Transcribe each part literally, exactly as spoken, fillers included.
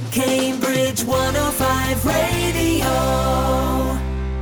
Cambridge one oh five Radio.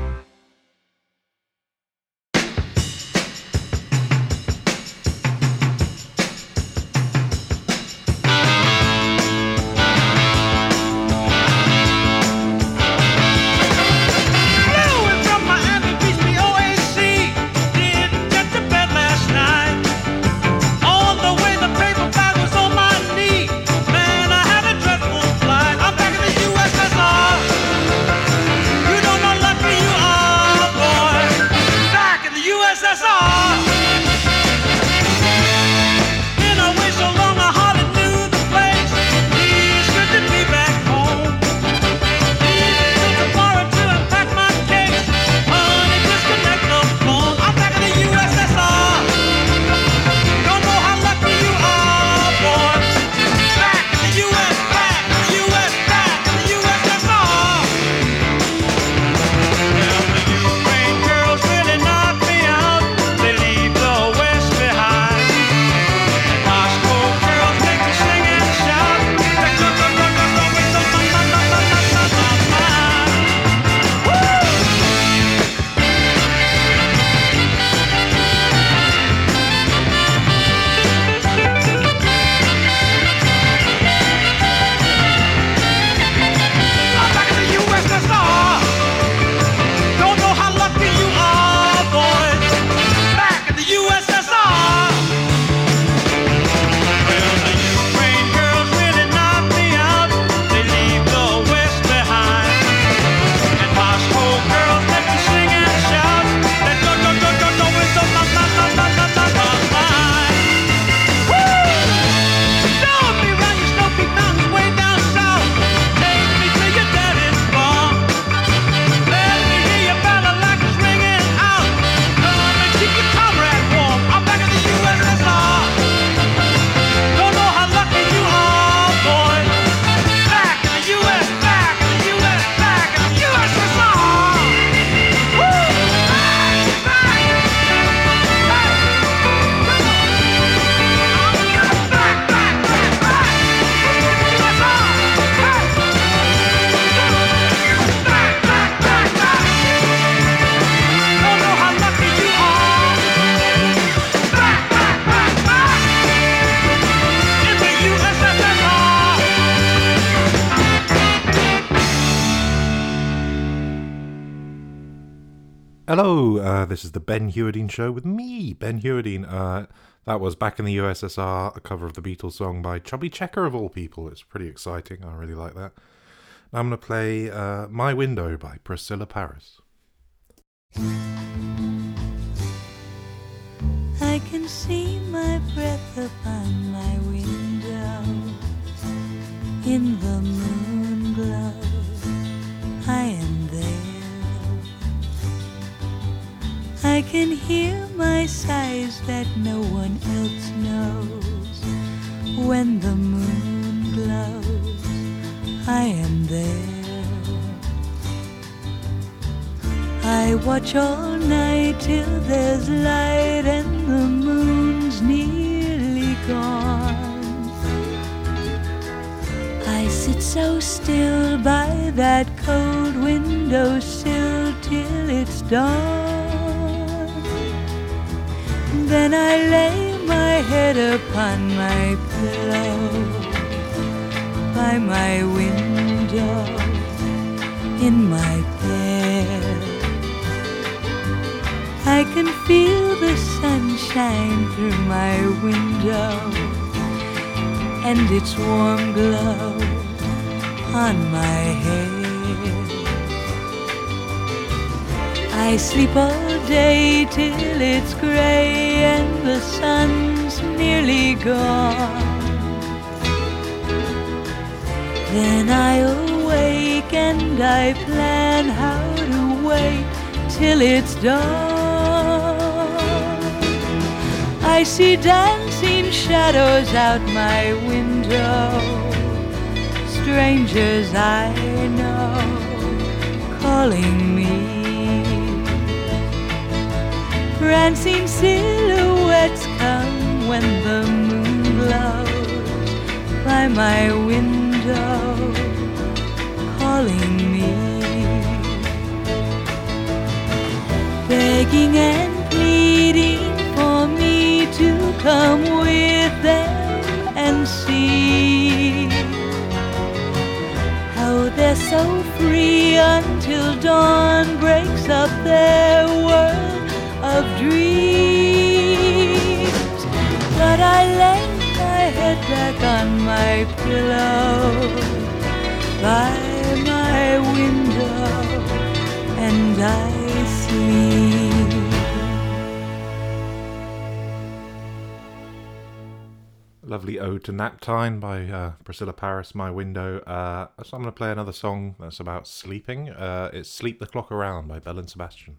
Hello, uh, this is the Ben Hewerdine Show with me, Ben Hewerdine. Uh, that was Back in the U S S R, a cover of the Beatles song by Chubby Checker of all people. It's pretty exciting. I really like that. Now I'm going to play uh, My Window by Priscilla Paris. I can see my breath upon my window in the moon glow. I am there. I can hear my sighs that no one else knows. When the moon glows, I am there. I watch all night till there's light and the moon's nearly gone. I sit so still by that cold windowsill till it's dawn. Then I lay my head upon my pillow by my window in my bed. I can feel the sunshine through my window and its warm glow on my head. I sleep all day till it's gray and the sun's nearly gone. Then I awake and I plan how to wait till it's dawn. I see dancing shadows out my window, strangers I know calling me. Prancing silhouettes come when the moon glows by my window calling me, begging and pleading for me to come with them and see how they're so free until dawn breaks up their world of dreams. But I lay my head back on my pillow by my window and I sleep. Lovely ode to nap time by uh, Priscilla Paris, My Window. Uh, so I'm going to play another song that's about sleeping. Uh, it's Sleep the Clock Around by Belle and Sebastian.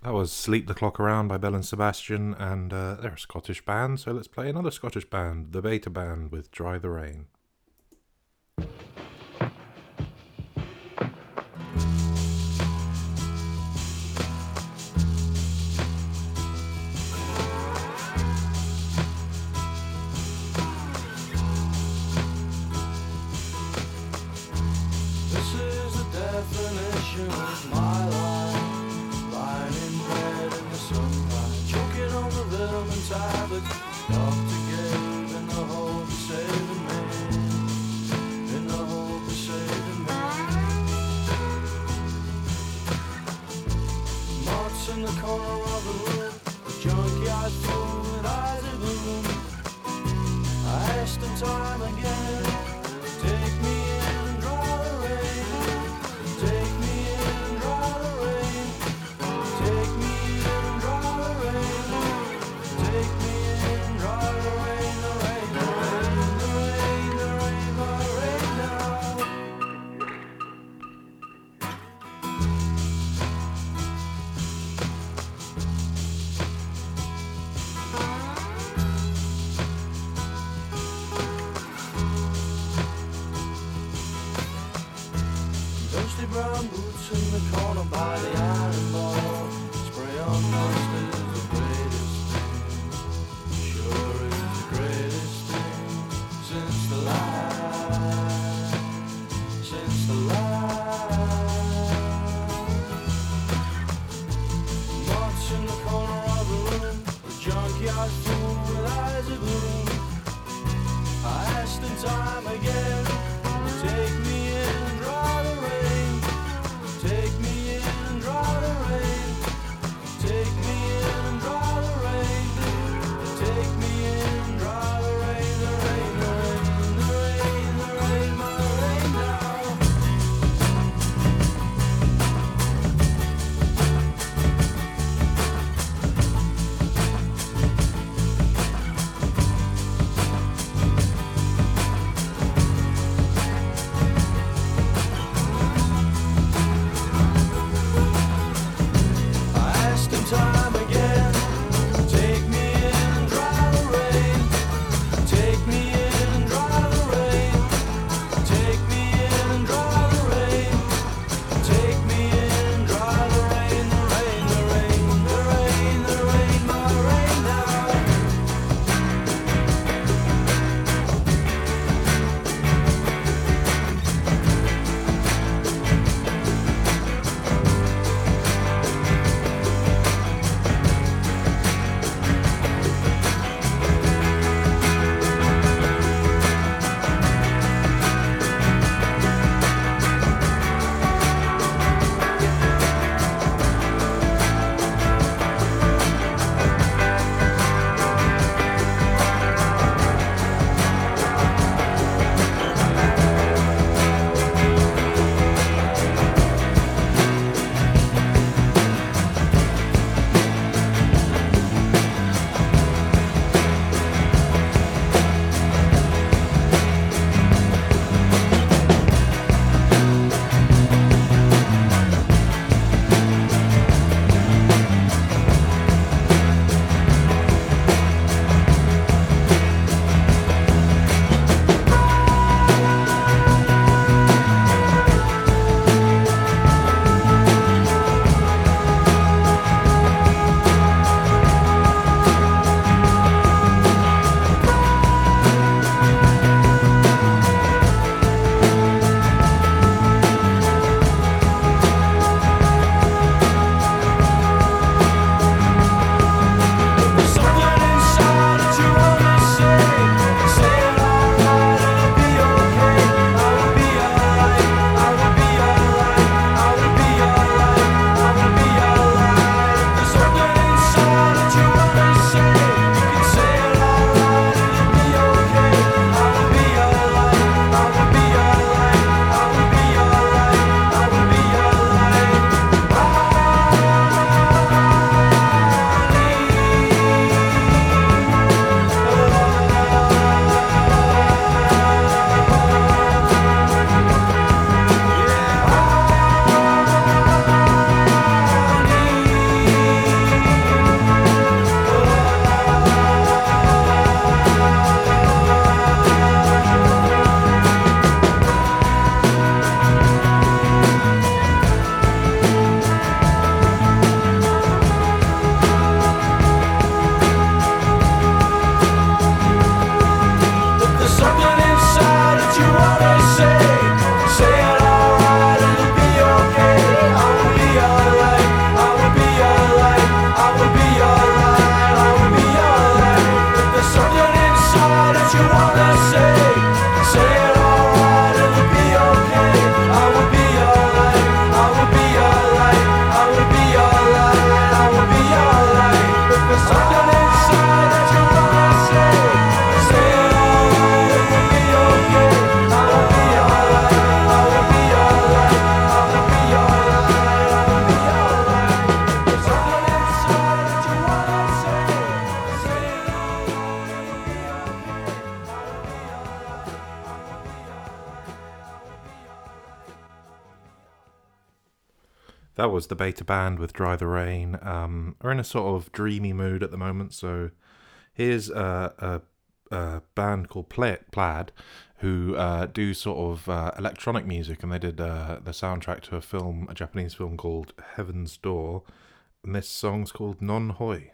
That was Sleep the Clock Around by Bell and Sebastian, and uh, they're a Scottish band, so let's play another Scottish band, the Beta Band, with Dry the Rain. That was the Beta Band with Dry the Rain. Um, we're in a sort of dreamy mood at the moment, so here's a, a, a band called Pla- Plaid, who uh, do sort of uh, electronic music, and they did uh, the soundtrack to a film, a Japanese film called Heaven's Door, and this song's called Non Hoi.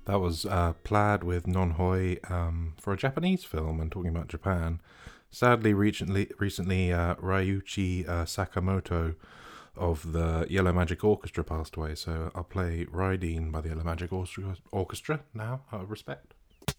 That was uh, Plaid with Nonhoi um, for a Japanese film and talking about Japan. Sadly, recently, recently uh, Ryuichi uh, Sakamoto of the Yellow Magic Orchestra passed away, so I'll play Raideen by the Yellow Magic Orchestra, Orchestra now, out of respect.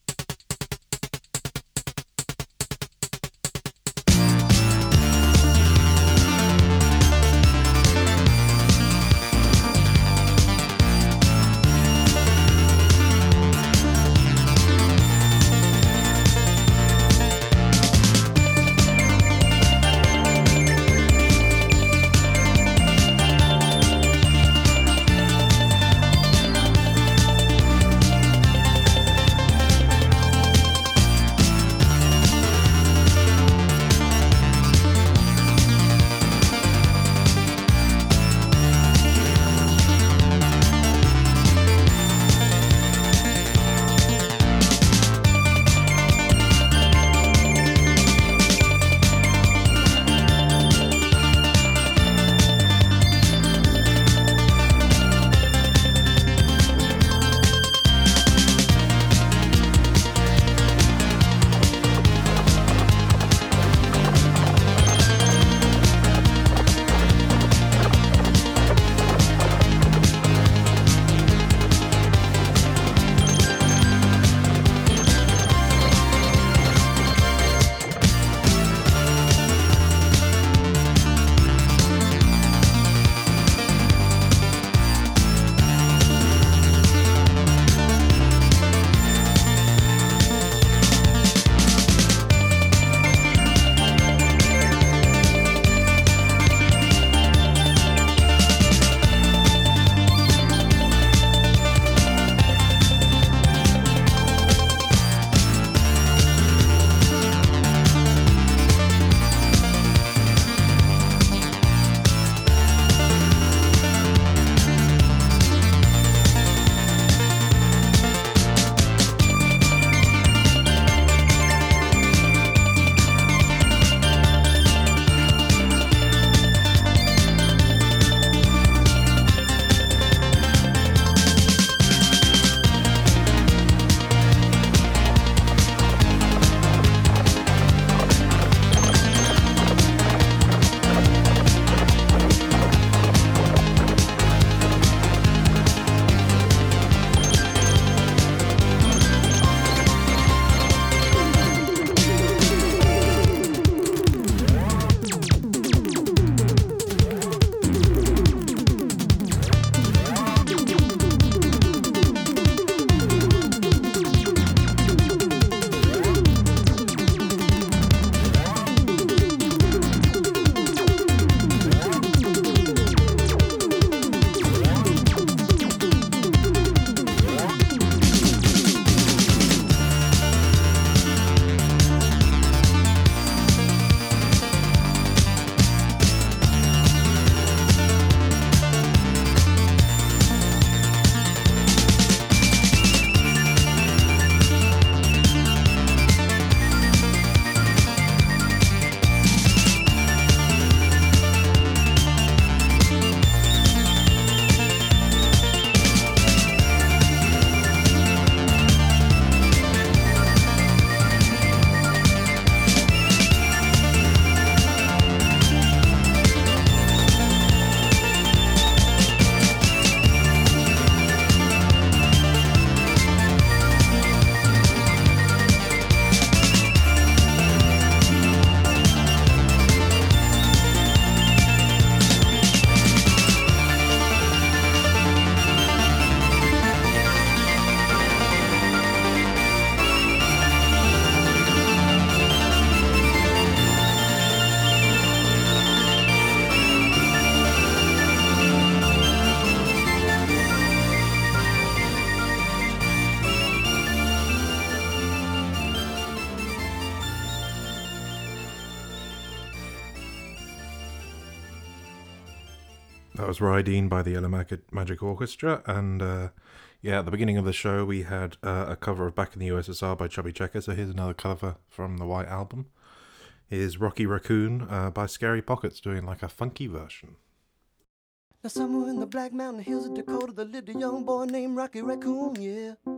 That was Raideen by the Yellow Magic, Magic Orchestra, and uh, yeah, at the beginning of the show we had uh, a cover of Back in the U S S R by Chubby Checker, so here's another cover from the White Album. Here's Rocky Raccoon uh, by Scary Pockets doing like a funky version. Now somewhere in the Black Mountain Hills of Dakota, there lived a young boy named Rocky Raccoon, yeah.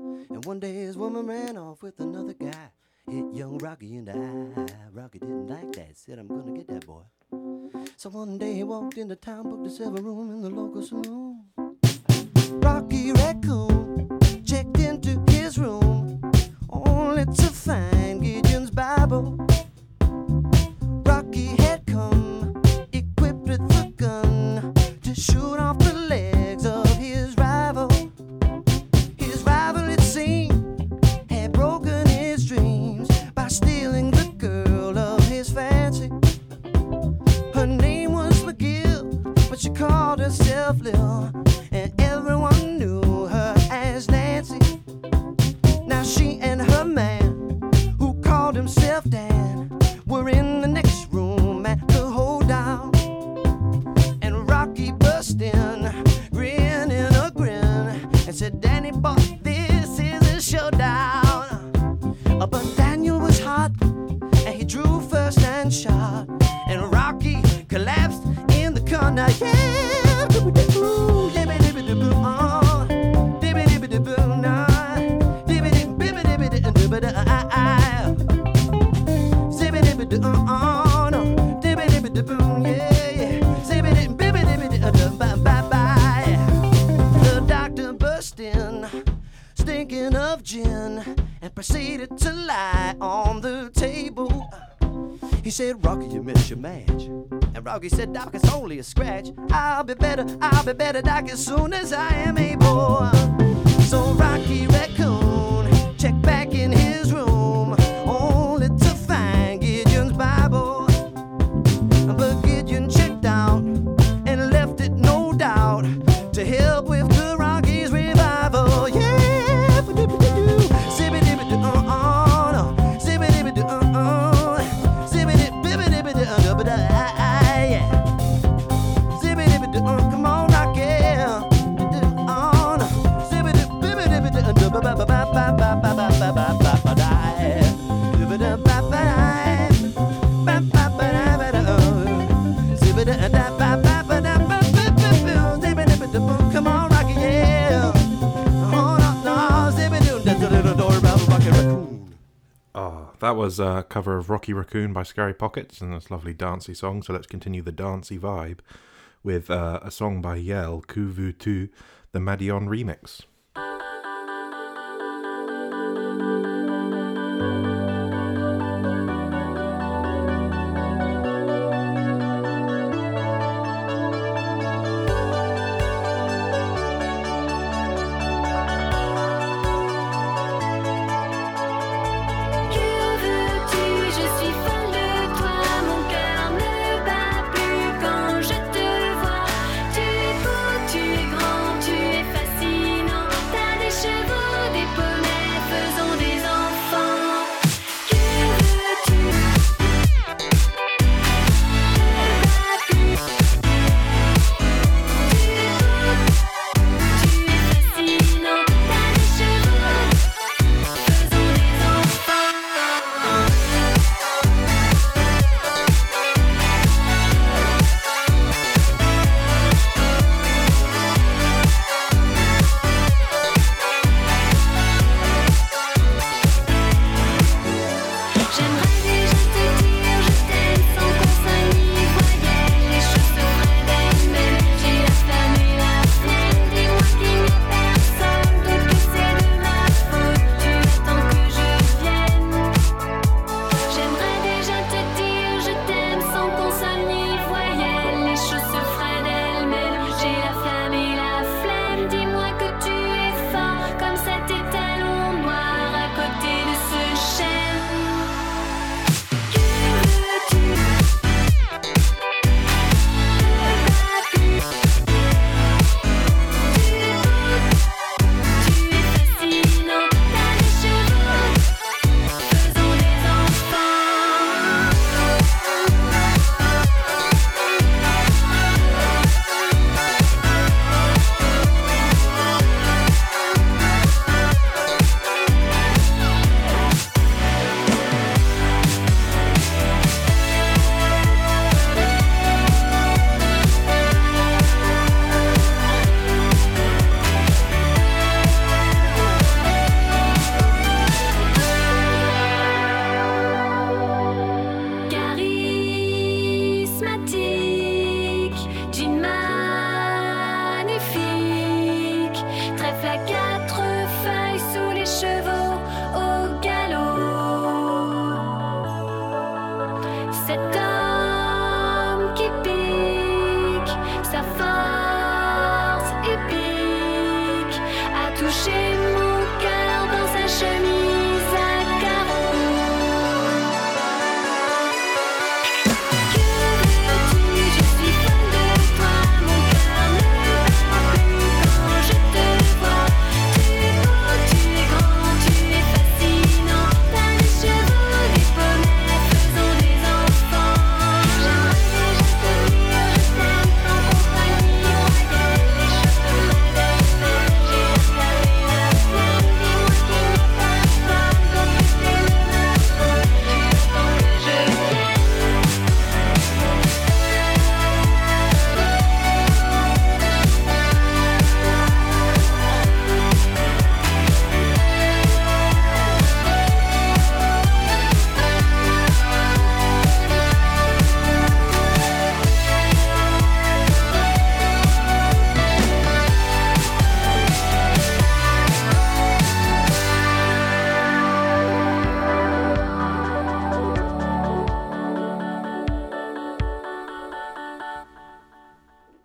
And one day his woman ran off with another guy. Hit young Rocky in the eye. Rocky didn't like that, said I'm gonna get that boy. So one day he walked into town, booked a silver room in the local saloon. Rocky Raccoon checked into his room, only to find Gideon's Bible. Rocky had come equipped with a gun to shoot off the legs of his rival. His rival, it seemed, had broken his dreams by stealing the girl of his fancy. Her name was McGill, but she called herself Lil, and everyone knew her as Nancy. Now she and her man, who called himself Dan, were in the next room at the hold down. And Rocky burst in, grinning a grin, and said, Danny boy, this is a showdown. Uh, but Daniel was hot, and he drew first and shot, and Rocky collapsed in the corner. Yeah! The doctor burst in, stinking of gin, and proceeded to lie on the table. He said, Rocky, you missed your match. And Rocky said, Doc, it's only a scratch. I'll be better, I'll be better, Doc, as soon as I am able. So Rocky Raccoon checked back in his room, only to find Gideon's Bible. But Gideon checked out and left it, no doubt, to help with the Rockies' revival. Yeah! Come on, Rocky. Come on, Rocky, yeah. Oh, that was a cover of Rocky Raccoon by Scary Pockets, and this lovely dancey song. So let's continue the dancey vibe with uh, a song by Yell, Que veux-tu, the Madion remix. Tu es beau, tu es grand, tu es fascinant.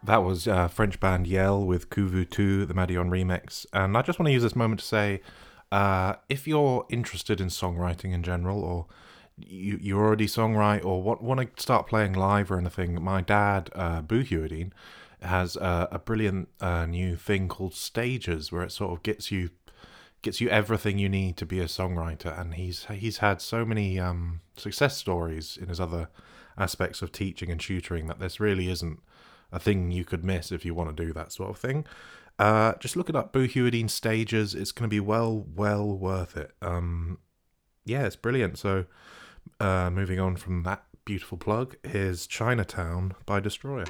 That was uh, French band Yell with Kuvu two, the Madion remix. And I just want to use this moment to say, uh, if you're interested in songwriting in general, or you, you already songwrite, or want, want to start playing live or anything, my dad, uh, Boo Hewardine, has uh, a brilliant uh, new thing called Stages, where it sort of gets you gets you everything you need to be a songwriter. And he's he's had so many um, success stories in his other aspects of teaching and tutoring that this really isn't a thing you could miss if you want to do that sort of thing. Uh, just look it up, Boo Hewardine Stages. It's going to be well, well worth it. Um, yeah, it's brilliant. So, uh, moving on from that beautiful plug, here's Chinatown by Destroyer.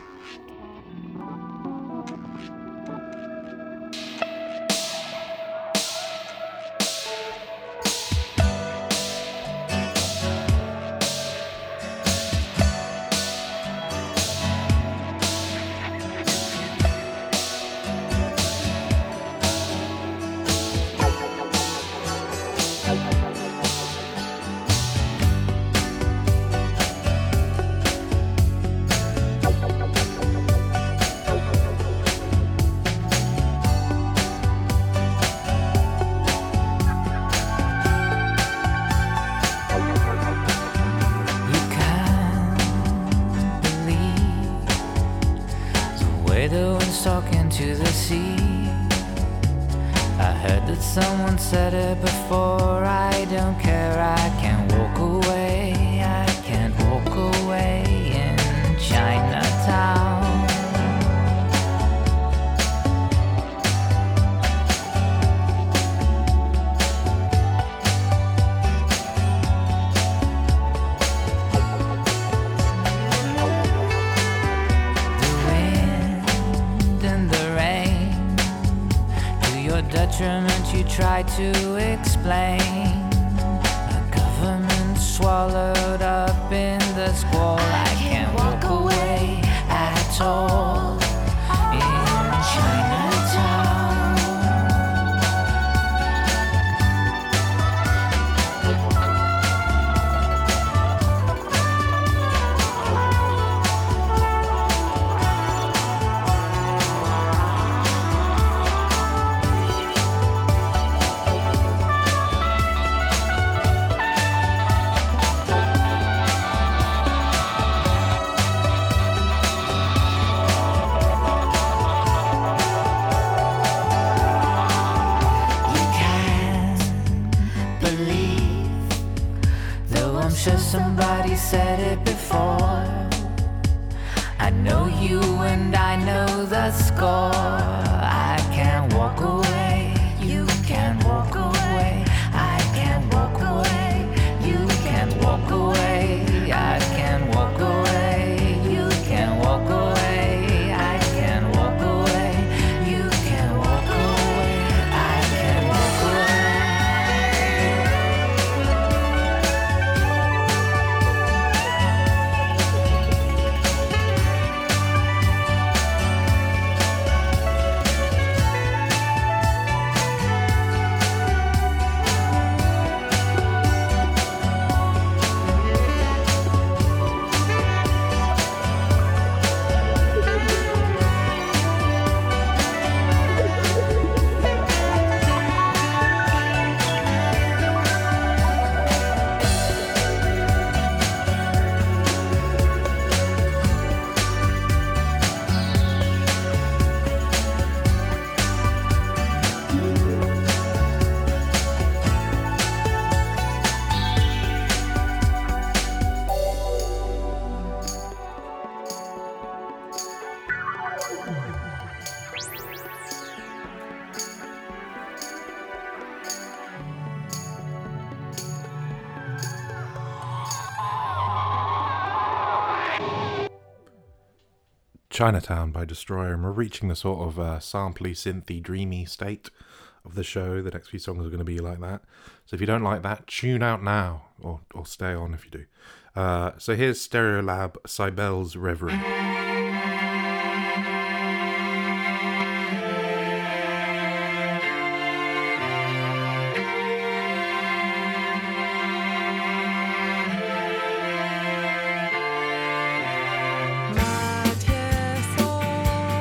Talking to the sea. I heard that someone said it before. I don't care, I can't walk away. I can't walk away in Chinatown. Detriment you try to explain. A government swallowed up in the squall. I can't walk away at all in Chinatown. Somebody said it before. I know you and I know the score. I can't walk away. You can't walk away. I can't walk away. You can't walk away. I can't walk away. You can't walk away. I can't walk away. You can't walk away. I can't walk away. Chinatown by Destroyer, and we're reaching the sort of uh, sampley, synthy, dreamy state of the show. The next few songs are going to be like that. So if you don't like that, tune out now, or, or stay on if you do. Uh, so here's Stereolab, Cybele's Reverie. My tears fall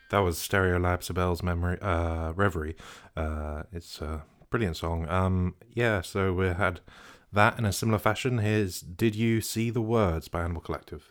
That was Stereolab Sibel's memory, uh, Reverie. Uh, it's a brilliant song. Um, yeah, so we had that in a similar fashion. Here's Did You See the Words by Animal Collective.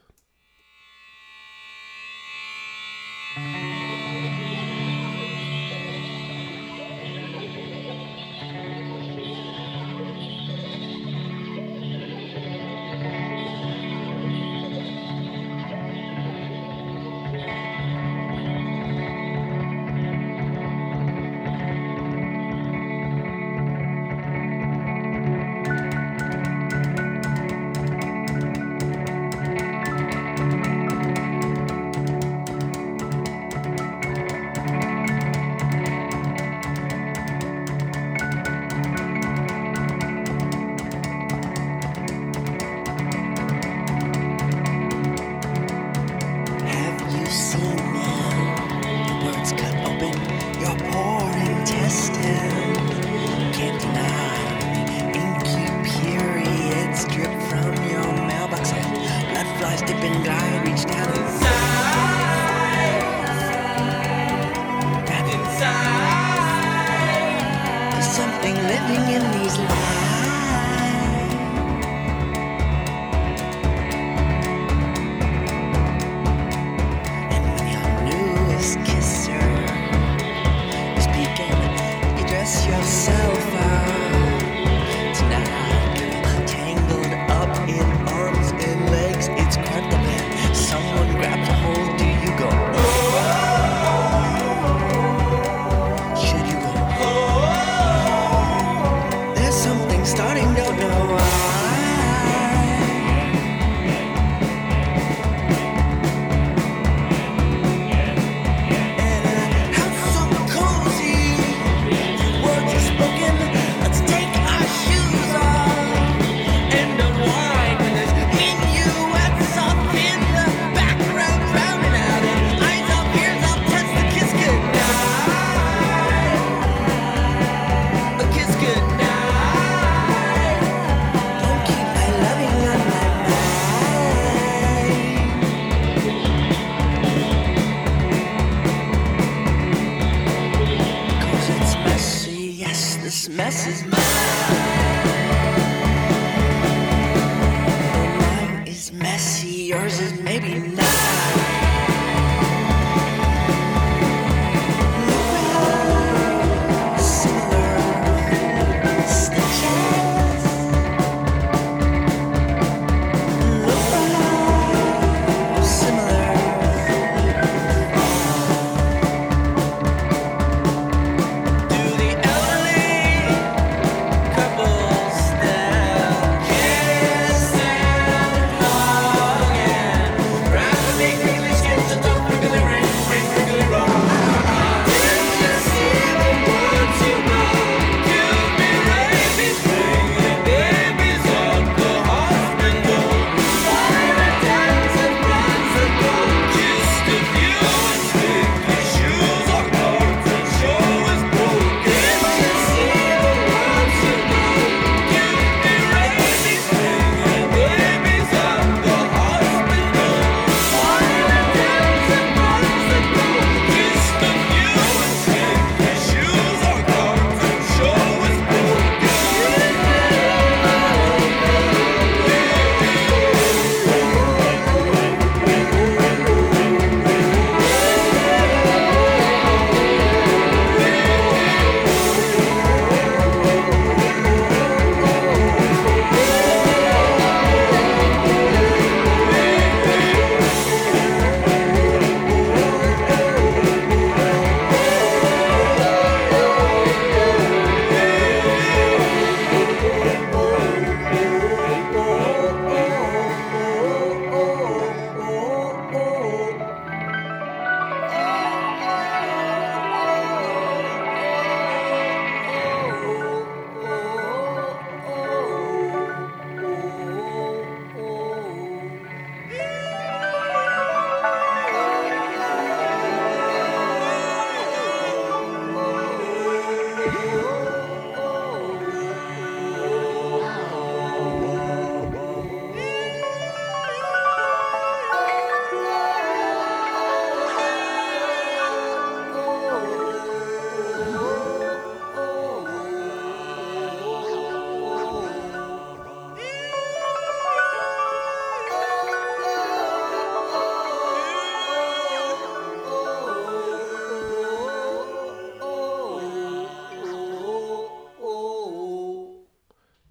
Do the elderly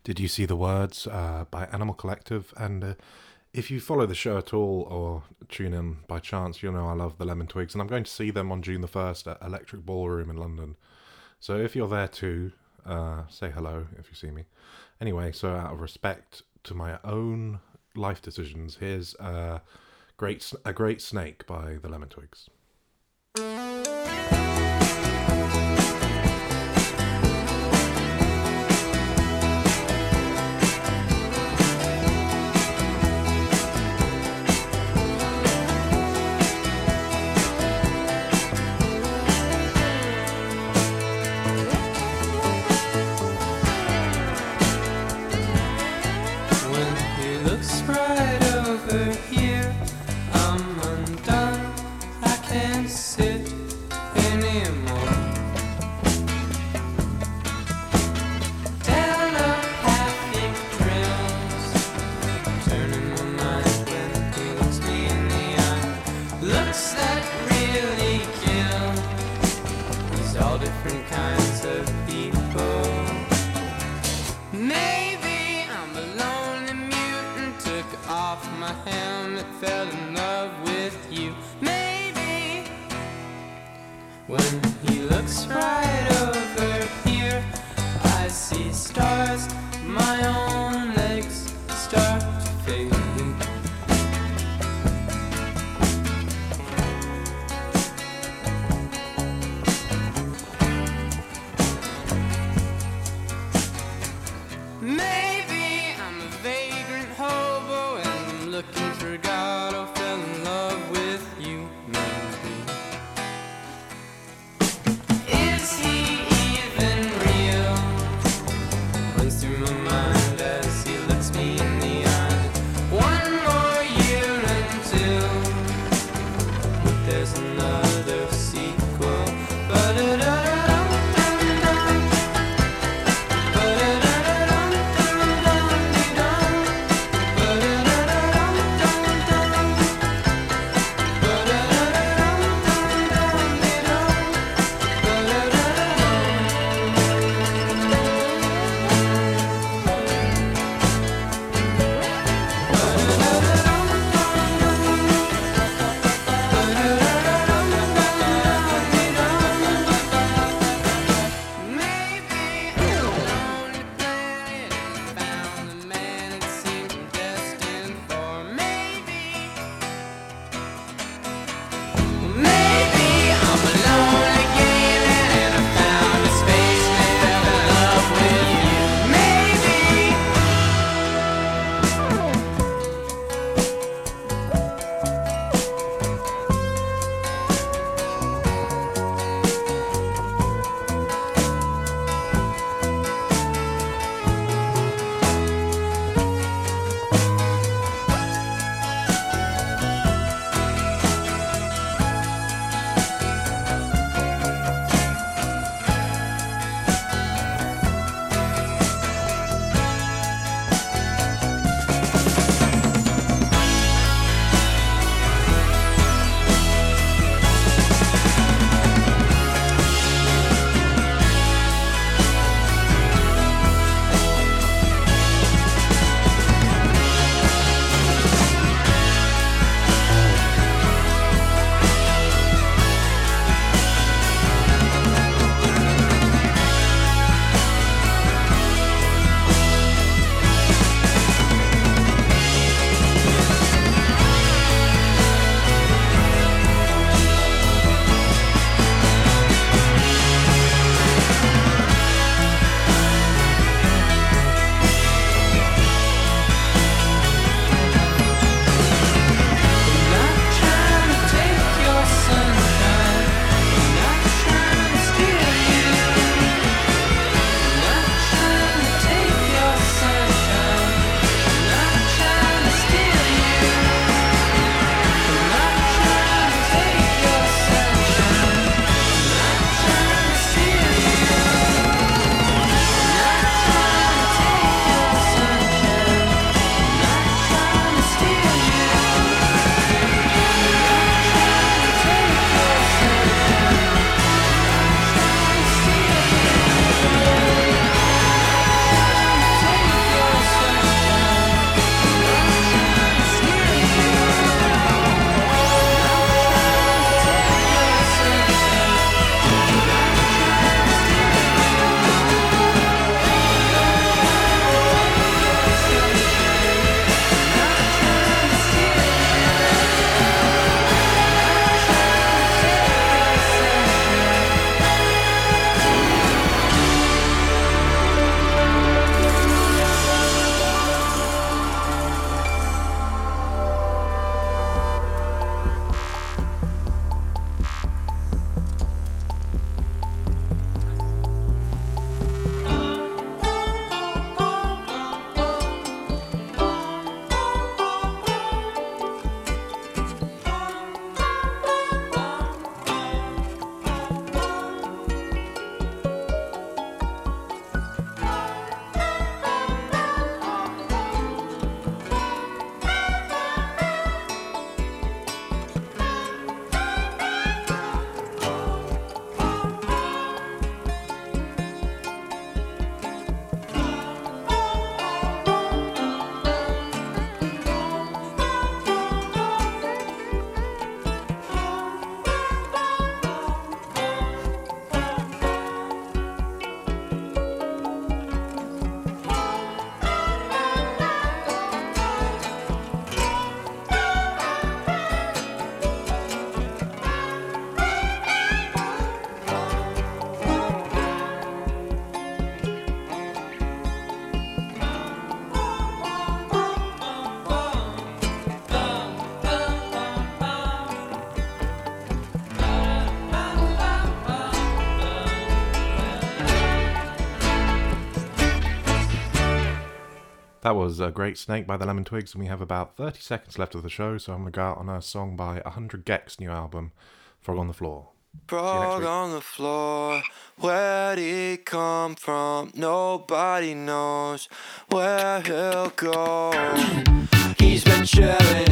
Did You See the Words uh, by Animal Collective. And uh, if you follow the show at all or tune in by chance, you'll know I love the Lemon Twigs. And I'm going to see them on June the first at Electric Ballroom in London. So if you're there too, uh, say hello if you see me. Anyway, so out of respect to my own life decisions, here's uh, great, A Great Snake by the Lemon Twigs. Is That was a Great Snake by the Lemon Twigs, and we have about thirty seconds left of the show, so I'm going to go out on a song by one hundred gecs new album, Frog on the Floor. Frog on the floor, where'd he come from? Nobody knows where he'll go. He's been chilling